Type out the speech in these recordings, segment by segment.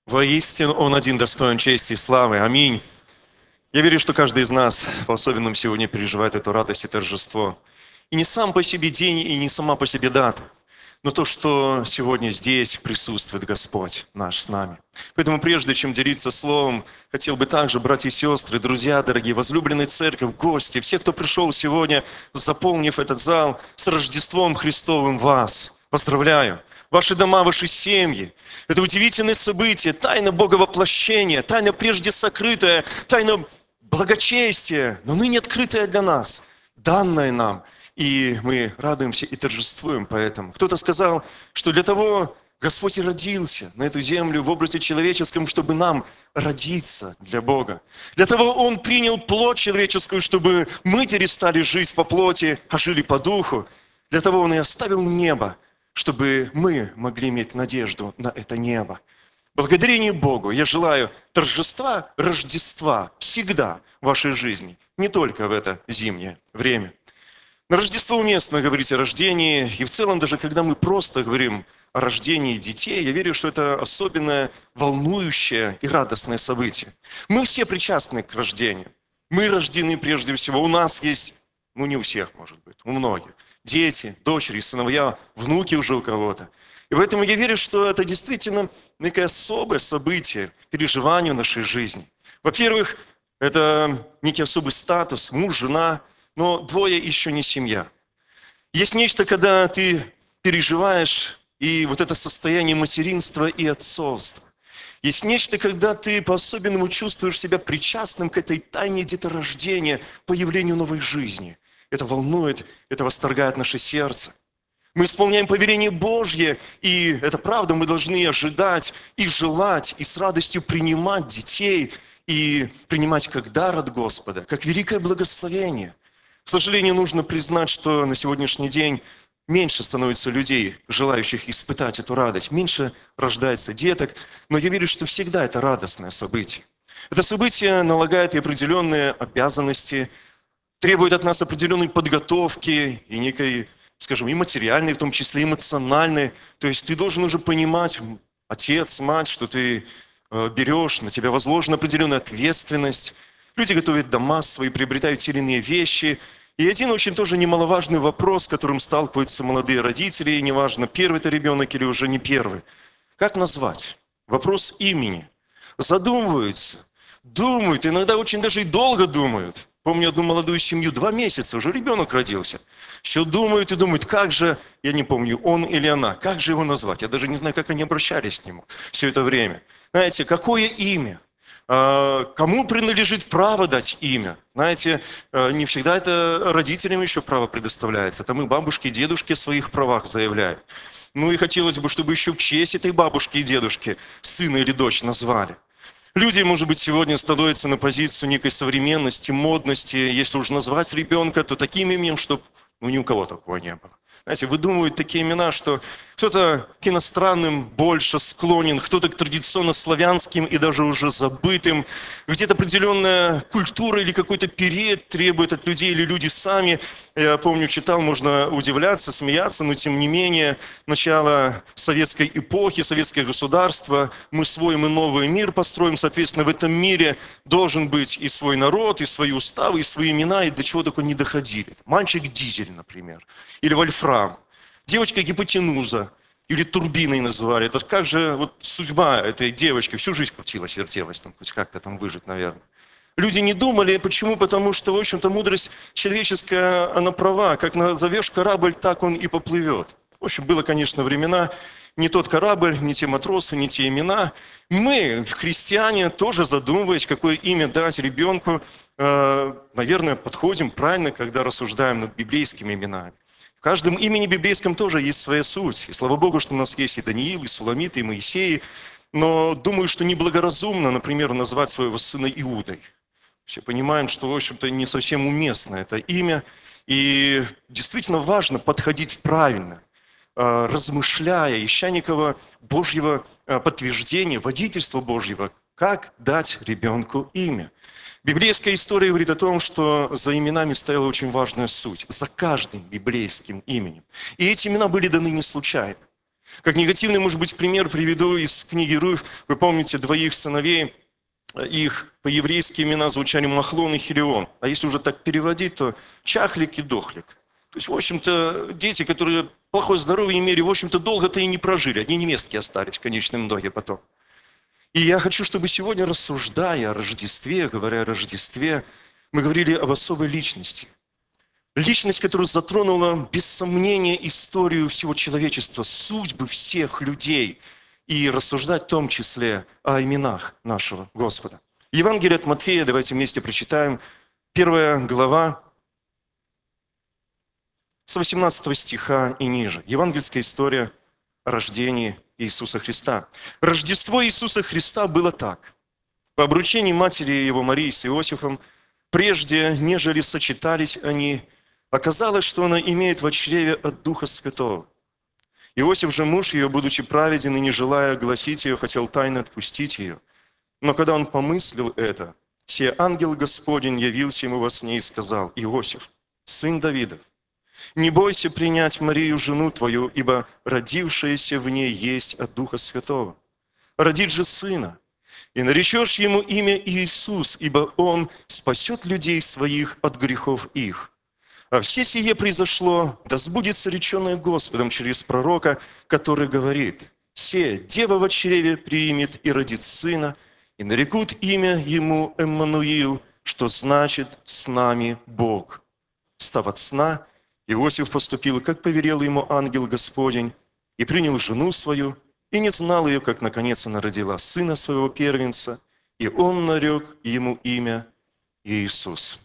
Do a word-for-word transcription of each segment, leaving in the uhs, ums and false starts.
Воистину, Он один достоин чести и славы. Аминь. Я верю, что каждый из нас по-особенному сегодня переживает эту радость и торжество. И не сам по себе день, и не сама по себе дата, но то, что сегодня здесь присутствует Господь наш с нами. Поэтому прежде чем делиться словом, хотел бы также, братья и сестры, друзья дорогие, возлюбленные церковь, гости, все, кто пришел сегодня, заполнив этот зал, с Рождеством Христовым вас. Поздравляю! Ваши дома, ваши семьи. Это удивительное событие, тайна Боговоплощения, тайна прежде сокрытая, тайна благочестия, но ныне открытая для нас, данная нам. И мы радуемся и торжествуем поэтому. Кто-то сказал, что для того Господь и родился на эту землю в образе человеческом, чтобы нам родиться для Бога. Для того Он принял плоть человеческую, чтобы мы перестали жить по плоти, а жили по духу. Для того Он и оставил небо, чтобы мы могли иметь надежду на это небо. Благодарение Богу я желаю торжества Рождества всегда в вашей жизни, не только в это зимнее время. На Рождество уместно говорить о рождении, и в целом даже когда мы просто говорим о рождении детей, я верю, что это особенное, волнующее и радостное событие. Мы все причастны к рождению. Мы рождены прежде всего, у нас есть, ну не у всех, может быть, у многих, дети, дочери, сыновья, внуки уже у кого-то. И поэтому я верю, что это действительно некое особое событие, переживание нашей жизни. Во-первых, это некий особый статус, муж, жена, но двое еще не семья. Есть нечто, когда ты переживаешь и вот это состояние материнства и отцовства. Есть нечто, когда ты по-особенному чувствуешь себя причастным к этой тайне деторождения, появлению новой жизни. Это волнует, это восторгает наше сердце. Мы исполняем повеление Божье, и это правда, мы должны ожидать и желать, и с радостью принимать детей, и принимать как дар от Господа, как великое благословение. К сожалению, нужно признать, что на сегодняшний день меньше становится людей, желающих испытать эту радость, меньше рождается деток, но я верю, что всегда это радостное событие. Это событие налагает и определенные обязанности, требует от нас определенной подготовки и некой, скажем, и материальной, в том числе эмоциональной. То есть ты должен уже понимать, отец, мать, что ты берешь, на тебя возложена определенная ответственность. Люди готовят дома свои, приобретают те или иные вещи. И один очень тоже немаловажный вопрос, с которым сталкиваются молодые родители, и неважно, первый это ребенок или уже не первый. Как назвать? Вопрос имени. Задумываются, думают, иногда очень даже и долго думают. Помню одну молодую семью, два месяца, уже ребенок родился. Еще думают и думают, как же, я не помню, он или она, как же его назвать? Я даже не знаю, как они обращались к нему все это время. Знаете, какое имя? Кому принадлежит право дать имя? Знаете, не всегда это родителям еще право предоставляется. Там и бабушки, и дедушки о своих правах заявляют. Ну и хотелось бы, чтобы еще в честь этой бабушки и дедушки сына или дочь назвали. Люди, может быть, сегодня становятся на позицию некой современности, модности. Если уж назвать ребенка, то таким именем, чтобы ну, ни у кого такого не было. Знаете, выдумывают такие имена, что кто-то к иностранным больше склонен, кто-то к традиционно славянским и даже уже забытым. Где-то определенная культура или какой-то период требует от людей, или люди сами. Я помню, читал, можно удивляться, смеяться, но тем не менее, начало советской эпохи, советское государство, мы свой и новый мир построим, соответственно, в этом мире должен быть и свой народ, и свои уставы, и свои имена, и до чего только не доходили. Мальчик Дизель, например, или Вольфрам. Девочка гипотенуза, или турбиной называли. Это как же вот судьба этой девочки, всю жизнь крутилась, вертелась, там, хоть как-то там выжить, наверное. Люди не думали, почему? Потому что, в общем-то, мудрость человеческая, она права. Как назовешь корабль, так он и поплывет. В общем, было, конечно, времена, не тот корабль, не те матросы, не те имена. Мы, христиане, тоже задумываясь, какое имя дать ребенку, наверное, подходим правильно, когда рассуждаем над библейскими именами. В каждом имени библейском тоже есть своя суть. И слава Богу, что у нас есть и Даниил, и Суламит, и Моисей. Но думаю, что неблагоразумно, например, назвать своего сына Иудой. Все понимаем, что, в общем-то, не совсем уместно это имя. И действительно важно подходить правильно, размышляя, ища некого Божьего подтверждения, водительства Божьего, как дать ребенку имя. Библейская история говорит о том, что за именами стояла очень важная суть. За каждым библейским именем. И эти имена были даны не случайно. Как негативный, может быть, пример приведу из книги Руфь. Вы помните двоих сыновей, их по-еврейски имена звучали Махлон и Хилион. А если уже так переводить, то Чахлик и Дохлик. То есть, в общем-то, дети, которые плохое здоровье имели, в общем-то, долго-то и не прожили. Одни невестки остались в конечном итоге потом. И я хочу, чтобы сегодня, рассуждая о Рождестве, говоря о Рождестве, мы говорили об особой личности. Личность, которая затронула, без сомнения, историю всего человечества, судьбы всех людей. И рассуждать в том числе о именах нашего Господа. Евангелие от Матфея, давайте вместе прочитаем. Первая глава, с восемнадцатого стиха и ниже. Евангельская история о рождении Иисуса Христа. Рождество Иисуса Христа было так. По обручении матери его Марии с Иосифом, прежде, нежели сочетались они, оказалось, что она имеет в чреве от Духа Святого. Иосиф же, муж ее, будучи праведен и не желая огласить ее, хотел тайно отпустить ее. Но когда он помыслил это, се ангел Господень явился ему во сне и сказал: Иосиф, сын Давидов, не бойся принять Марию, жену твою, ибо родившаяся в ней есть от Духа Святого. Родит же сына, и наречешь ему имя Иисус, ибо он спасет людей своих от грехов их. А все сие произошло, да сбудется реченное Господом через пророка, который говорит: «Се, дева во чреве примет и родит сына, и нарекут имя ему Эммануил, что значит «с нами Бог». Встав от сна, Иосиф поступил, как повелел ему ангел Господень, и принял жену свою, и не знал ее, как наконец она родила сына своего первенца, и он нарек ему имя Иисус».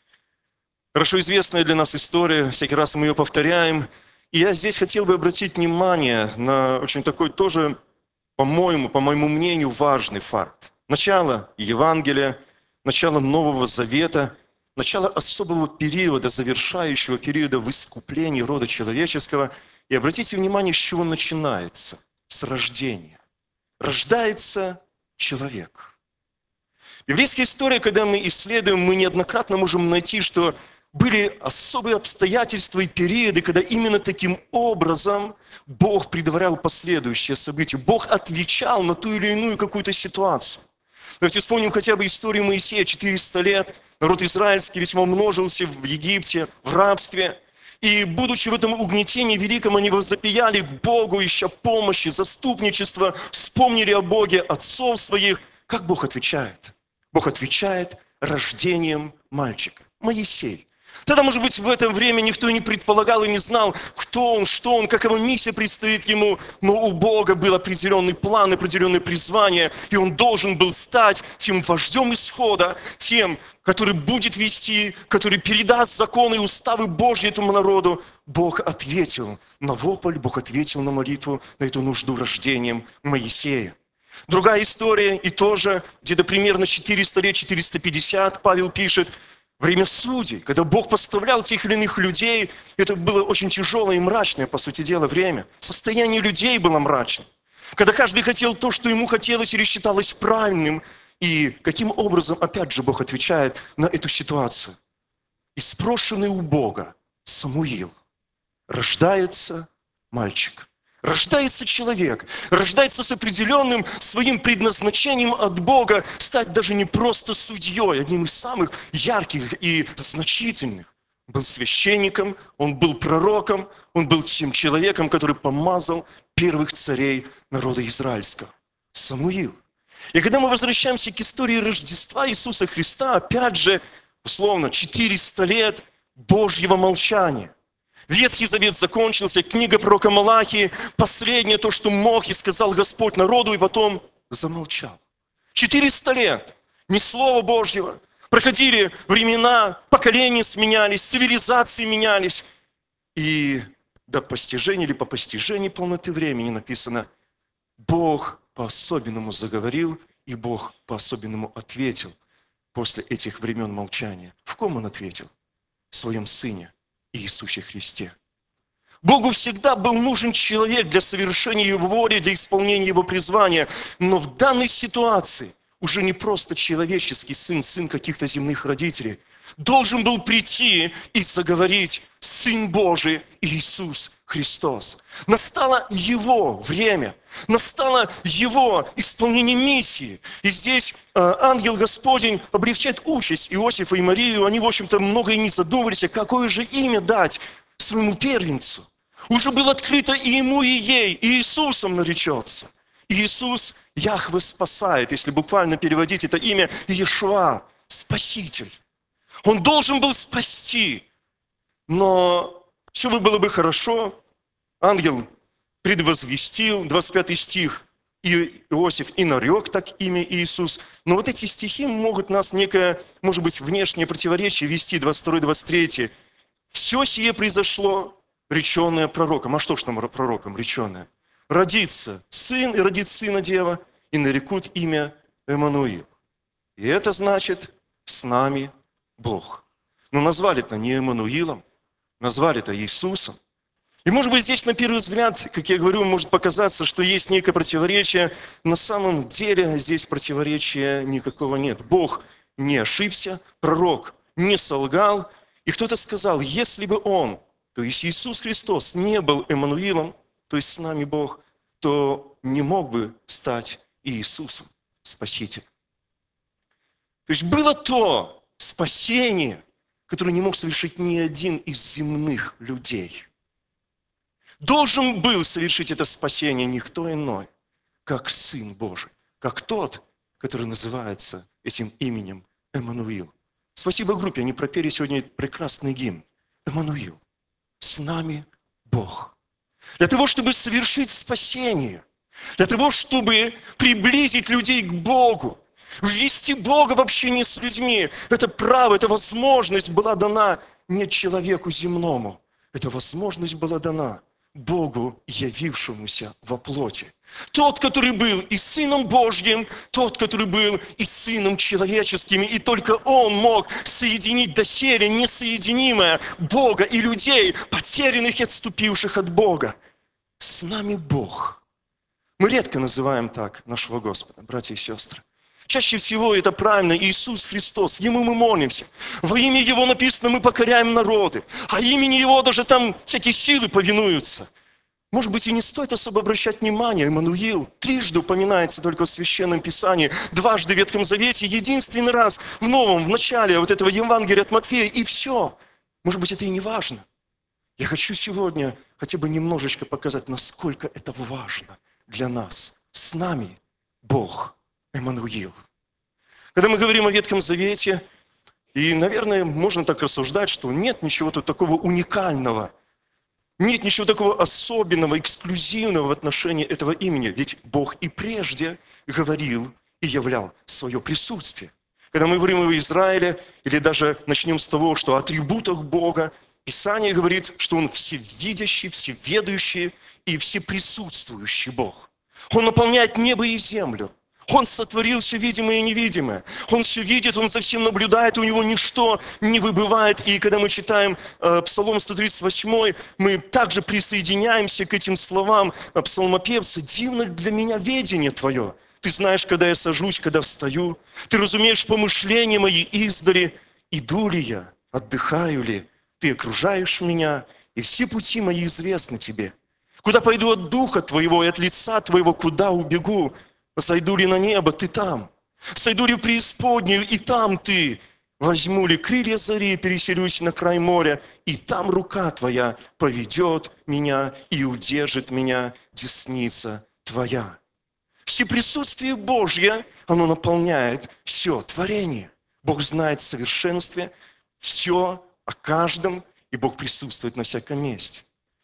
Хорошо известная для нас история, всякий раз мы ее повторяем. И я здесь хотел бы обратить внимание на очень такой тоже, по-моему, по моему мнению, важный факт. Начало Евангелия, начало Нового Завета, начало особого периода, завершающего периода в искуплении рода человеческого. И обратите внимание, с чего начинается. С рождения. Рождается человек. Библейская история, когда мы исследуем, мы неоднократно можем найти, что были особые обстоятельства и периоды, когда именно таким образом Бог предварял последующие события. Бог отвечал на ту или иную какую-то ситуацию. Давайте вспомним хотя бы историю Моисея. четыреста лет народ израильский весьма множился в Египте, в рабстве. И, будучи в этом угнетении великом, они возопияли к Богу, ища помощи, заступничества, вспомнили о Боге, отцов своих. Как Бог отвечает? Бог отвечает рождением мальчика. Моисей. Тогда, может быть, в это время никто и не предполагал и не знал, кто он, что он, какова миссия предстоит ему. Но у Бога был определенный план, определенное призвание, и он должен был стать тем вождем исхода, тем, который будет вести, который передаст законы и уставы Божьи этому народу. Бог ответил на вопль, Бог ответил на молитву, на эту нужду рождением Моисея. Другая история, и тоже где-то примерно четыреста лет, четыреста пятьдесят, Павел пишет, время судей, когда Бог поставлял тех или иных людей, это было очень тяжелое и мрачное, по сути дела, время. Состояние людей было мрачным. Когда каждый хотел то, что ему хотелось или считалось правильным. И каким образом, опять же, Бог отвечает на эту ситуацию. И спрошенный у Бога Самуил, рождается мальчик. Рождается человек, рождается с определенным своим предназначением от Бога стать даже не просто судьей, одним из самых ярких и значительных. Он был священником, он был пророком, он был тем человеком, который помазал первых царей народа израильского. Самуил. И когда мы возвращаемся к истории Рождества Иисуса Христа, опять же, условно, четыреста лет Божьего молчания. Ветхий Завет закончился, книга пророка Малахии, последнее то, что мог, и сказал Господь народу, и потом замолчал. четыреста лет, ни слова Божьего. Проходили времена, поколения сменялись, цивилизации менялись. И до постижения или по постижении полноты времени написано, Бог по-особенному заговорил, и Бог по-особенному ответил после этих времен молчания. В ком Он ответил? В Своем Сыне. Иисусе Христе. Богу всегда был нужен человек для совершения Его воли, для исполнения Его призвания. Но в данной ситуации уже не просто человеческий сын, сын каких-то земных родителей, должен был прийти и заговорить Сын Божий Иисус Христос. Настало Его время, настало Его исполнение миссии. И здесь э, ангел Господень облегчает участь Иосифа и Марию. Они, в общем-то, много и не задумывались, а какое же имя дать своему первенцу. Уже было открыто и ему, и ей, и Иисусом наречется. Иисус Яхве спасает, если буквально переводить это имя, Иешуа, Спаситель. Он должен был спасти, но все бы было бы хорошо. Ангел предвозвестил, двадцать пятый стих, и Иосиф и нарек так имя Иисус. Но вот эти стихи могут нас некое, может быть, внешнее противоречие вести, двадцать второй двадцать третий. Все сие произошло, реченное пророком. А что ж там пророком реченное? Родится сын, и родит сына дева, и нарекут имя Эммануил. И это значит «с нами Бог». Но назвали-то не Эммануилом, назвали-то Иисусом. И может быть здесь на первый взгляд, как я говорю, может показаться, что есть некое противоречие. На самом деле здесь противоречия никакого нет. Бог не ошибся, пророк не солгал. И кто-то сказал, если бы он, то есть Иисус Христос, не был Эммануилом, то есть с нами Бог, то не мог бы стать Иисусом, Спасителем. То есть было то спасение, которое не мог совершить ни один из земных людей. Должен был совершить это спасение никто иной, как Сын Божий, как тот, который называется этим именем Эммануил. Спасибо группе, они пропели сегодня прекрасный гимн. Эммануил, с нами Бог. Для того, чтобы совершить спасение, для того, чтобы приблизить людей к Богу, ввести Бога в общение с людьми. Это право, эта возможность была дана не человеку земному. Эта возможность была дана Богу, явившемуся во плоти. Тот, который был и Сыном Божьим, тот, который был и Сыном человеческим, и только Он мог соединить доселе несоединимое Бога и людей, потерянных и отступивших от Бога. С нами Бог. Мы редко называем так нашего Господа, братья и сестры. Чаще всего это правильно, Иисус Христос, Ему мы молимся. Во имя Его написано, мы покоряем народы, а имени Его даже там всякие силы повинуются. Может быть, и не стоит особо обращать внимание. Эммануил трижды упоминается только в Священном Писании, дважды в Ветхом Завете, единственный раз в Новом, в начале вот этого Евангелия от Матфея, и все. Может быть, это и не важно. Я хочу сегодня хотя бы немножечко показать, насколько это важно для нас. С нами Бог. Эммануил. Когда мы говорим о Ветхом Завете, и, наверное, можно так рассуждать, что нет ничего тут такого уникального, нет ничего такого особенного, эксклюзивного в отношении этого имени. Ведь Бог и прежде говорил и являл свое присутствие. Когда мы говорим о Израиле, или даже начнем с того, что о атрибутах Бога, Писание говорит, что Он всевидящий, всеведающий и всеприсутствующий Бог. Он наполняет небо и землю. Он сотворил все видимое и невидимое. Он все видит, Он за всем наблюдает, у Него ничто не выбывает. И когда мы читаем э, Псалом сто тридцать восемь, мы также присоединяемся к этим словам псалмопевца. «Дивно для меня ведение Твое. Ты знаешь, когда я сажусь, когда встаю. Ты разумеешь помышления мои издали. Иду ли я, отдыхаю ли? Ты окружаешь меня, и все пути мои известны Тебе. Куда пойду от духа Твоего и от лица Твоего, куда убегу? Сойду ли на небо, Ты там. Сойду ли в преисподнюю, и там Ты. Возьму ли крылья зари, переселюсь на край моря, и там рука Твоя поведет меня и удержит меня десница Твоя». Всеприсутствие Божье, оно наполняет все творение. Бог знает в совершенстве все о каждом, и Бог присутствует на всяком месте.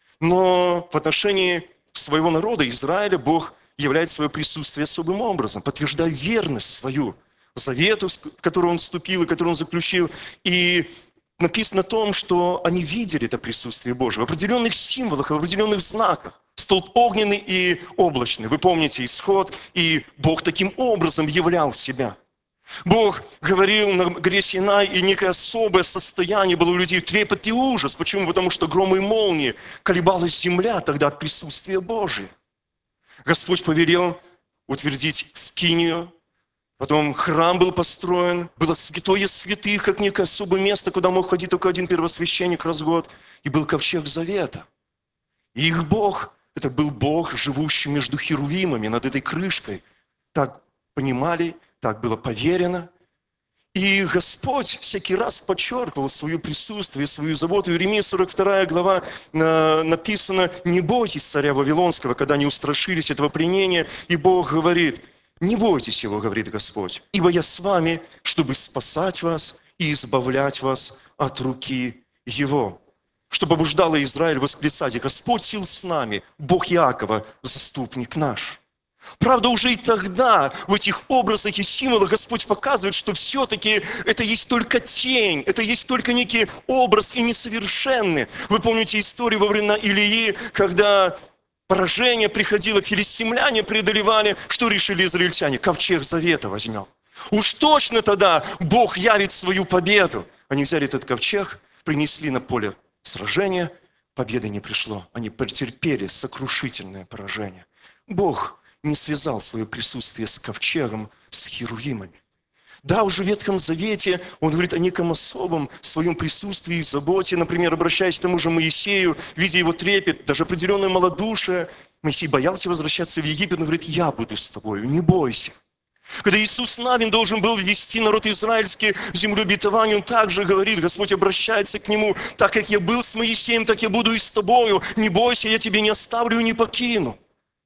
Но в отношении своего народа, Израиля, Бог являет свое присутствие особым образом, подтверждая верность свою завету, в который Он вступил и который Он заключил. И написано о том, что они видели это присутствие Божие в определенных символах, в определенных знаках. Столб огненный и облачный. Вы помните исход, и Бог таким образом являл себя. Бог говорил на горе Синай, и некое особое состояние было у людей, трепет и ужас. Почему? Потому что громы и молнии, колебалась земля тогда от присутствия Божия. Господь повелел утвердить скинию, Потом храм был построен, было святое святых, как некое особое место, куда мог ходить только один первосвященник раз в год. И был ковчег завета. И их Бог, это был Бог, живущий между херувимами над этой крышкой. Так понимали, так было поверено. И Господь всякий раз подчеркивал свое присутствие, свою заботу. В Иеремии сорок вторая глава написано: «Не бойтесь царя Вавилонского, когда не устрашились этого пленения». И Бог говорит: «Не бойтесь его, говорит Господь, ибо я с вами, чтобы спасать вас и избавлять вас от руки его». Что побуждало Израиль восклицать: «Господь сил с нами, Бог Иакова, заступник наш». Правда, уже и тогда в этих образах и символах Господь показывает, что все-таки это есть только тень, это есть только некий образ и несовершенный. Вы помните историю во времена Илии, когда поражение приходило, филистимляне преодолевали, что решили израильтяне? Ковчег завета возьмем. Уж точно тогда Бог явит свою победу. Они взяли этот ковчег, принесли на поле сражения, победы не пришло. Они претерпели сокрушительное поражение. Бог не связал свое присутствие с ковчегом, с херувимами. Да, уже в Ветхом Завете он говорит о неком особом своем присутствии и заботе. Например, обращаясь к тому же Моисею, видя его трепет, даже определенное малодушие, Моисей боялся возвращаться в Египет, он говорит: «Я буду с тобою, не бойся». Когда Иисус Навин должен был ввести народ израильский в землю обетования, он также говорит, Господь обращается к нему: «Так как я был с Моисеем, так я буду и с тобою. Не бойся, я тебя не оставлю и не покину».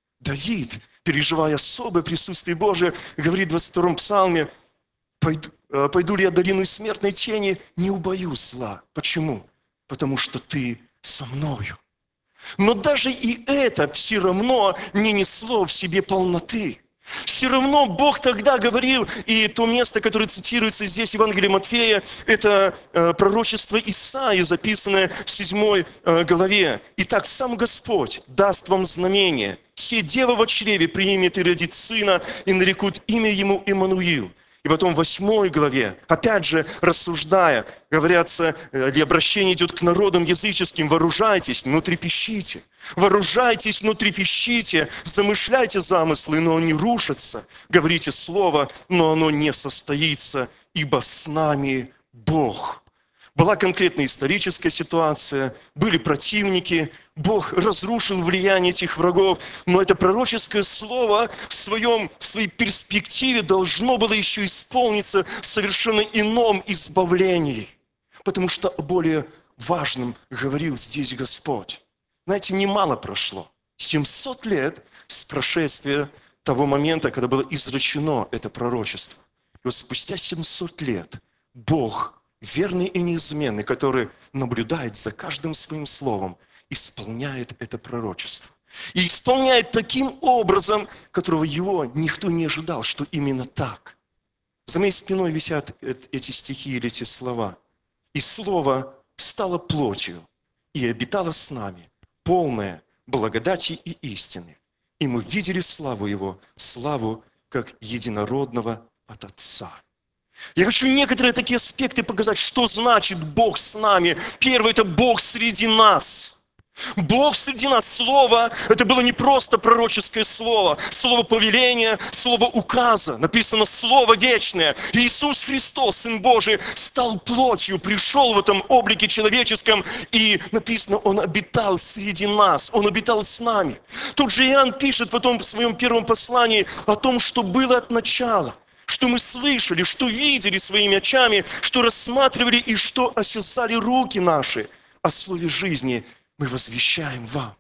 Давид, переживая особое присутствие Божие, говорит в двадцать втором псалме: «Пойду, пойду ли я долину смертной тени, не убоюсь зла». Почему? Потому что ты со мною. Но даже и это все равно не несло в себе полноты. Все равно Бог тогда говорил, и то место, которое цитируется здесь, Евангелие Матфея, это э, пророчество Исаии, записанное в седьмой э, главе. «Итак, сам Господь даст вам знамение. Се дева во чреве примет и родит сына, и нарекут имя ему Иммануил». И потом в восьмой главе, опять же, рассуждая, говорятся, или обращение идет к народам языческим: «Вооружайтесь, но трепещите, вооружайтесь, но трепещите, замышляйте замыслы, но они рушатся, говорите слово, но оно не состоится, ибо с нами Бог». Была конкретная историческая ситуация, были противники, Бог разрушил влияние этих врагов, но это пророческое слово в, своем, в своей перспективе должно было еще исполниться в совершенно ином избавлении, потому что о более важном говорил здесь Господь. Знаете, немало прошло, семьсот лет с прошествия того момента, когда было изречено это пророчество. И вот спустя семьсот лет Бог, верный и неизменный, который наблюдает за каждым своим словом, исполняет это пророчество. И исполняет таким образом, которого его никто не ожидал, что именно так. За моей спиной висят эти стихи или эти слова. «И слово стало плотью, и обитало с нами, полное благодати и истины. И мы видели славу его, славу как единородного от Отца». Я хочу некоторые такие аспекты показать, что значит Бог с нами. Первое – это Бог среди нас. Бог среди нас. Слово – это было не просто пророческое слово, слово повеления, слово указа. Написано слово вечное. Иисус Христос, Сын Божий, стал плотью, пришел в этом облике человеческом, и написано, Он обитал среди нас, Он обитал с нами. Тут же Иоанн пишет потом в своем первом послании о том, что было от начала, что мы слышали, что видели своими очами, что рассматривали и что осязали руки наши. О слове жизни мы возвещаем вам.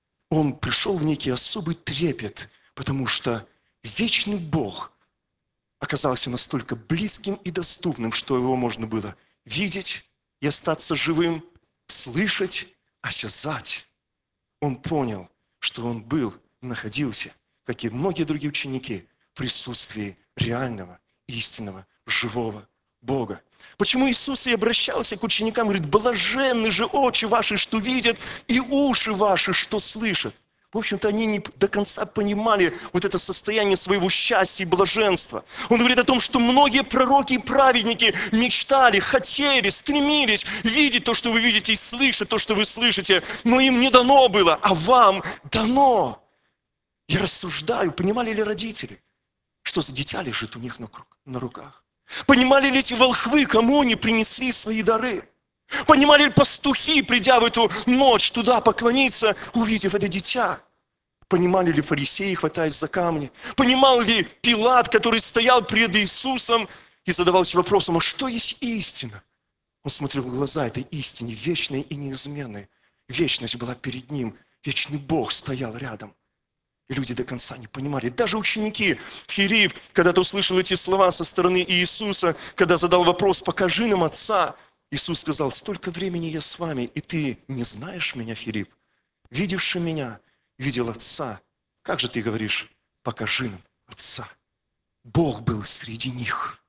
Он пришел в некий особый трепет, потому что вечный Бог оказался настолько близким и доступным, что его можно было видеть и остаться живым, слышать, осязать. Он понял, что он был, находился, как и многие другие ученики, в присутствии реального, истинного, живого Бога. Почему Иисус и обращался к ученикам, говорит: «Блаженны же очи ваши, что видят, и уши ваши, что слышат». В общем-то, они не до конца понимали вот это состояние своего счастья и блаженства. Он говорит о том, что многие пророки и праведники мечтали, хотели, стремились видеть то, что вы видите, и слышать то, что вы слышите, но им не дано было, а вам дано. Я рассуждаю, понимали ли родители, что за дитя лежит у них на руках? Понимали ли эти волхвы, кому они принесли свои дары? Понимали ли пастухи, придя в эту ночь туда поклониться, увидев это дитя? Понимали ли фарисеи, хватаясь за камни? Понимал ли Пилат, который стоял пред Иисусом и задавался вопросом, а что есть истина? Он смотрел в глаза этой истине, вечной и неизменной. Вечность была перед ним, вечный Бог стоял рядом. И люди до конца не понимали. Даже ученики, Филипп, когда-то услышал эти слова со стороны Иисуса, когда задал вопрос, покажи нам Отца. Иисус сказал, столько времени я с вами, и ты не знаешь меня, Филипп? Видевший меня, видел Отца. Как же ты говоришь, покажи нам Отца? Бог был среди них.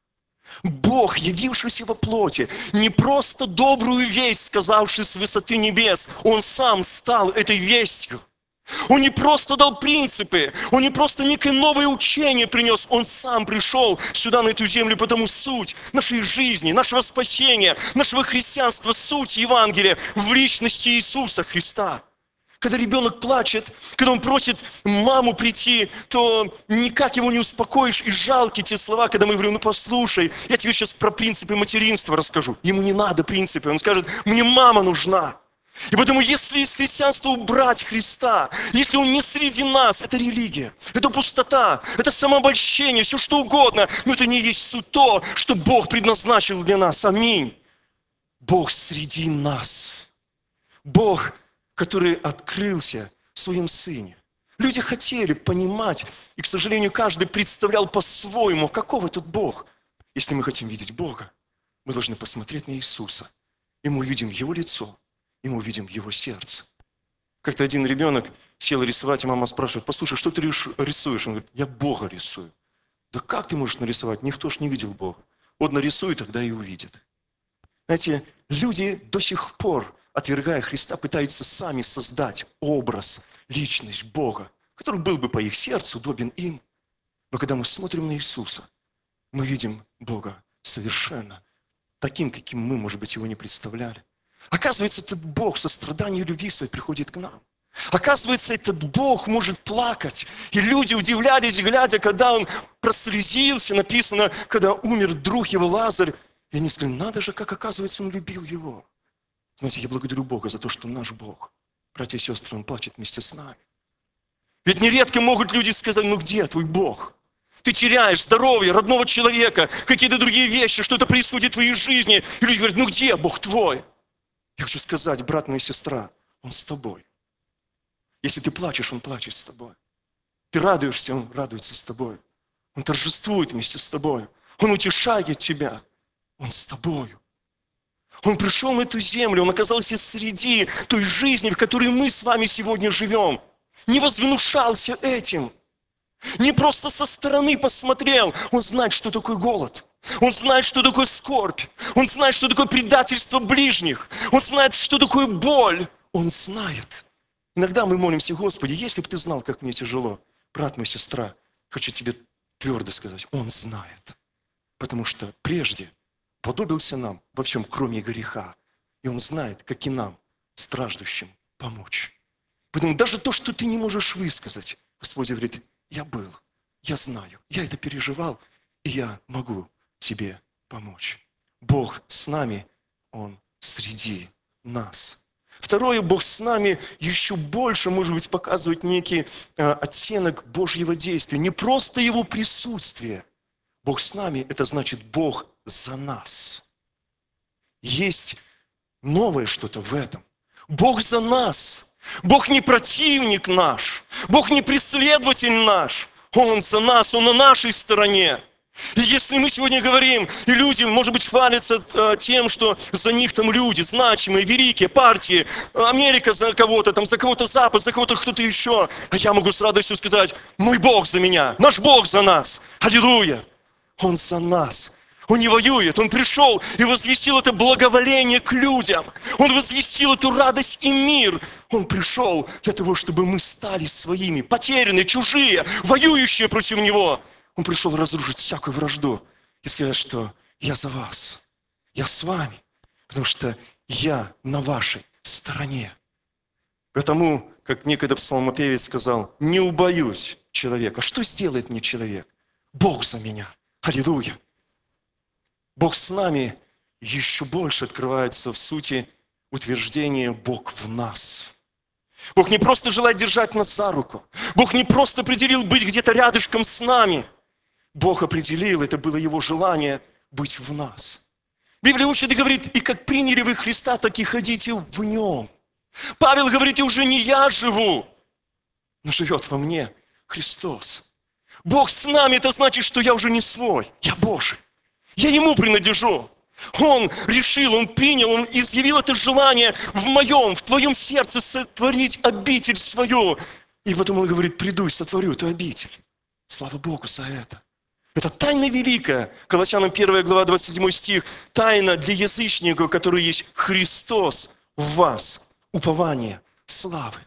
Бог, явившийся во плоти, не просто добрую весть, сказавший с высоты небес, Он сам стал этой вестью. Он не просто дал принципы, Он не просто некое новое учение принес, Он сам пришел сюда, на эту землю, потому суть нашей жизни, нашего спасения, нашего христианства, суть Евангелия в личности Иисуса Христа. Когда ребенок плачет, когда он просит маму прийти, то никак его не успокоишь. И жалкие те слова, когда мы говорим, ну послушай, я тебе сейчас про принципы материнства расскажу. Ему не надо принципы, он скажет, мне мама нужна. И поэтому, если из христианства убрать Христа, если Он не среди нас, это религия, это пустота, это самообольщение, все что угодно, но это не есть суть то, что Бог предназначил для нас. Аминь. Бог среди нас. Бог, который открылся в Своем Сыне. Люди хотели понимать, и, к сожалению, каждый представлял по-своему, каков этот Бог. Если мы хотим видеть Бога, мы должны посмотреть на Иисуса, и мы увидим Его лицо, и мы увидим Его сердце. Как-то один ребенок сел рисовать, и мама спрашивает, послушай, что ты рисуешь? Он говорит, я Бога рисую. Да как ты можешь нарисовать? Никто ж не видел Бога. Вот нарисуй, тогда и увидит. Знаете, люди до сих пор, отвергая Христа, пытаются сами создать образ, личность Бога, который был бы по их сердцу, удобен им. Но когда мы смотрим на Иисуса, мы видим Бога совершенно таким, каким мы, может быть, Его не представляли. Оказывается, этот Бог сострадания и любви своей приходит к нам. Оказывается, этот Бог может плакать. И люди удивлялись, глядя, когда Он прослезился, написано, когда умер друг Его Лазарь. И они сказали, надо же, как оказывается, Он любил его. Знаете, я благодарю Бога за то, что наш Бог, братья и сестры, Он плачет вместе с нами. Ведь нередко могут люди сказать, ну где твой Бог? Ты теряешь здоровье, родного человека, какие-то другие вещи, что-то происходит в твоей жизни. И люди говорят, ну где Бог твой? Я хочу сказать, брат мой и сестра, Он с тобой. Если ты плачешь, Он плачет с тобой. Ты радуешься, Он радуется с тобой. Он торжествует вместе с тобой. Он утешает тебя. Он с тобою. Он пришел на эту землю, Он оказался среди той жизни, в которой мы с вами сегодня живем. Не возгнушался этим. Не просто со стороны посмотрел. Он знает, что такое голод. Он знает, что такое скорбь. Он знает, что такое предательство ближних. Он знает, что такое боль. Он знает. Иногда мы молимся, Господи, если бы Ты знал, как мне тяжело. Брат мой, сестра, хочу тебе твердо сказать, Он знает. Потому что прежде подобился нам во всем, кроме греха. И Он знает, как и нам, страждущим, помочь. Поэтому даже то, что ты не можешь высказать, Господь говорит, я был, я знаю, я это переживал, и я могу тебе помочь. Бог с нами, Он среди нас. Второе, Бог с нами еще больше, может быть, показывает некий э, оттенок Божьего действия. Не просто Его присутствие. Бог с нами, это значит Бог за нас. Есть новое что-то в этом. Бог за нас. Бог не противник наш. Бог не преследователь наш. Он за нас, Он на нашей стороне. И если мы сегодня говорим, и люди, может быть, хвалятся э, тем, что за них там люди, значимые, великие, партии, Америка за кого-то, там, за кого-то Запад, за кого-то кто-то еще, а я могу с радостью сказать, мой Бог за меня, наш Бог за нас. Аллилуйя! Он за нас. Он не воюет, Он пришел и возвестил это благоволение к людям. Он возвестил эту радость и мир. Он пришел для того, чтобы мы стали своими, потерянные, чужие, воюющие против Него. Он пришел разрушить всякую вражду и сказать, что я за вас, я с вами, потому что я на вашей стороне. Потому, как некогда псалмопевец сказал, не убоюсь человека. Что сделает мне человек? Бог за меня. Аллилуйя. Бог с нами еще больше открывается в сути утверждения «Бог в нас». Бог не просто желает держать нас за руку. Бог не просто определил быть где-то рядышком с нами. Бог определил, это было Его желание, быть в нас. Библия учит и говорит, и как приняли вы Христа, так и ходите в Нем. Павел говорит, и уже не я живу, но живет во мне Христос. Бог с нами, это значит, что я уже не свой, я Божий. Я Ему принадлежу. Он решил, Он принял, Он изъявил это желание в моем, в твоем сердце сотворить обитель свою. И потом Он говорит, приду и сотворю эту обитель. Слава Богу за это. Это тайна великая. Колоссянам первая глава, двадцать седьмой стих. Тайна для язычников, который есть Христос в вас. Упование славы.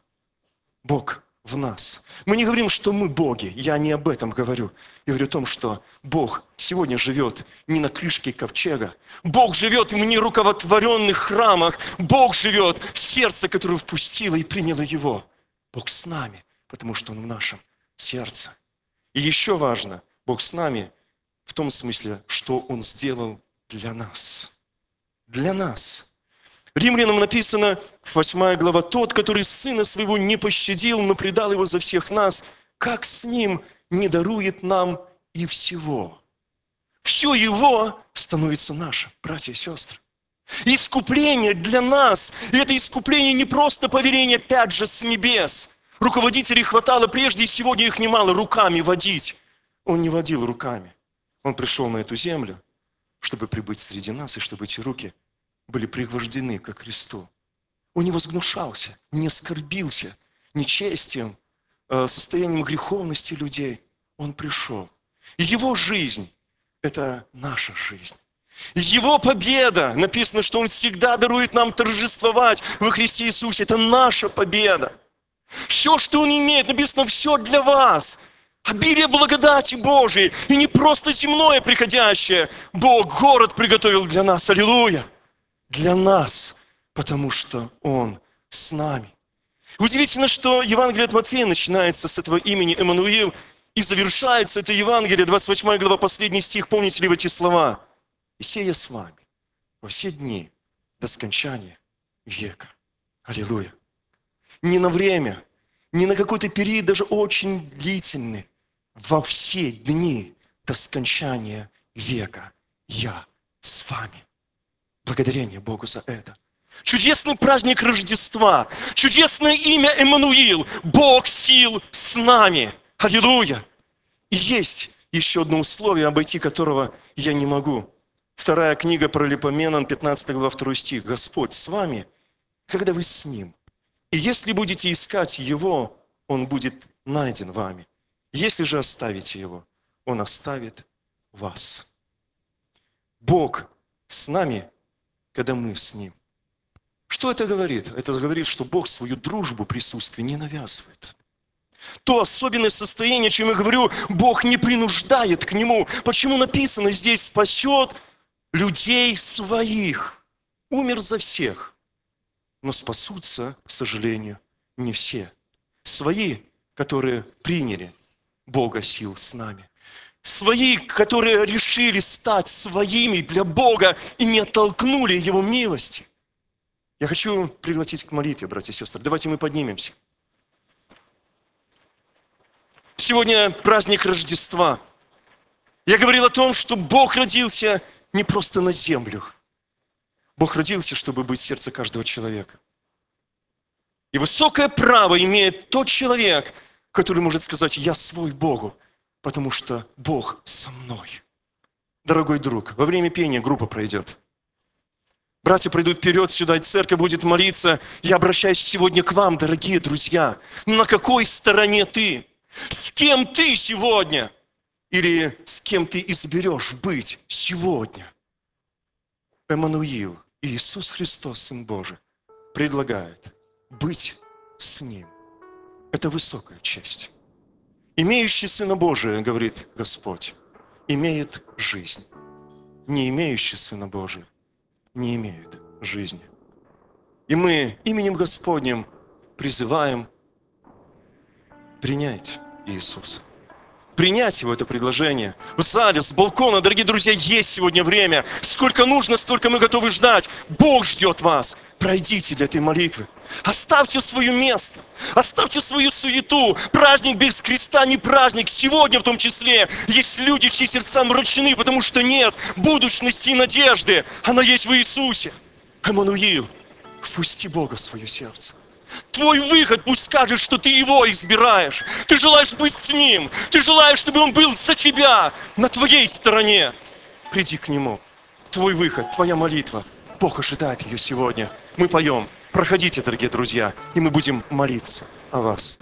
Бог в нас. Мы не говорим, что мы боги. Я не об этом говорю. Я говорю о том, что Бог сегодня живет не на крышке ковчега. Бог живет в нерукотворенных храмах. Бог живет в сердце, которое впустило и приняло Его. Бог с нами, потому что Он в нашем сердце. И еще важно, Бог с нами в том смысле, что Он сделал для нас. Для нас. Римлянам написано, восьмая глава, «Тот, который Сына Своего не пощадил, но предал Его за всех нас, как с Ним не дарует нам и всего». Все Его становится нашим, братья и сестры. Искупление для нас, и это искупление не просто поверение, опять же, с небес. Руководителей хватало прежде, и сегодня их немало, руками водить. Он не водил руками. Он пришел на эту землю, чтобы прибыть среди нас, и чтобы эти руки были пригвождены ко кресту. Он не возгнушался, не оскорбился нечестием, состоянием греховности людей. Он пришел. И Его жизнь – это наша жизнь. Его победа, написано, что Он всегда дарует нам торжествовать во Христе Иисусе. Это наша победа. Все, что Он имеет, написано, все для вас. Обилие благодати Божией. И не просто земное приходящее. Бог город приготовил для нас. Аллилуйя. Для нас, потому что Он с нами. Удивительно, что Евангелие от Матфея начинается с этого имени Эммануил и завершается это Евангелие, двадцать восьмая глава, последний стих. Помните ли вы эти слова? «И сея с вами во все дни до скончания века». Аллилуйя. Не на время, не на какой-то период, даже очень длительный. Во все дни до скончания века я с вами. Благодарение Богу за это. Чудесный праздник Рождества. Чудесное имя Эммануил. Бог сил с нами. Аллилуйя. И есть еще одно условие, обойти которого я не могу. Вторая книга Паралипоменон, пятнадцатая глава, второй стих. Господь с вами, когда вы с Ним. И если будете искать Его, Он будет найден вами. Если же оставите Его, Он оставит вас. Бог с нами, когда мы с Ним. Что это говорит? Это говорит, что Бог свою дружбу, присутствие не навязывает. То особенное состояние, чем я говорю, Бог не принуждает к Нему. Почему написано здесь «спасет людей своих»? Умер за всех. Но спасутся, к сожалению, не все. Свои, которые приняли Бога сил с нами. Свои, которые решили стать своими для Бога и не оттолкнули Его милости. Я хочу пригласить к молитве, братья и сестры. Давайте мы поднимемся. Сегодня праздник Рождества. Я говорил о том, что Бог родился не просто на землю. Бог родился, чтобы быть в сердце каждого человека. И высокое право имеет тот человек, который может сказать: «Я свой Богу, потому что Бог со мной». Дорогой друг, во время пения группа пройдет. Братья пройдут вперед сюда, и церковь будет молиться. Я обращаюсь сегодня к вам, дорогие друзья. На какой стороне ты? С кем ты сегодня? Или с кем ты изберешь быть сегодня? Эммануил, Иисус Христос, Сын Божий, предлагает быть с Ним. Это высокая честь. Имеющий Сына Божия, говорит Господь, имеет жизнь. Не имеющий Сына Божия не имеет жизни. И мы именем Господним призываем: принять Иисуса. принять его это предложение. В зале, с балкона, дорогие друзья, есть сегодня время. Сколько нужно, столько мы готовы ждать. Бог ждет вас. Пройдите для этой молитвы. Оставьте свое место. Оставьте свою суету. Праздник без креста не праздник. Сегодня в том числе есть люди, чьи сердца мрачны, потому что нет будущности и надежды. Она есть в Иисусе. Эммануил, впусти Бога в свое сердце. Твой выход, пусть скажет, что ты Его избираешь. Ты желаешь быть с Ним. Ты желаешь, чтобы Он был за тебя, на твоей стороне. Приди к Нему. Твой выход, твоя молитва. Бог ожидает ее сегодня. Мы поем. Проходите, дорогие друзья, и мы будем молиться о вас.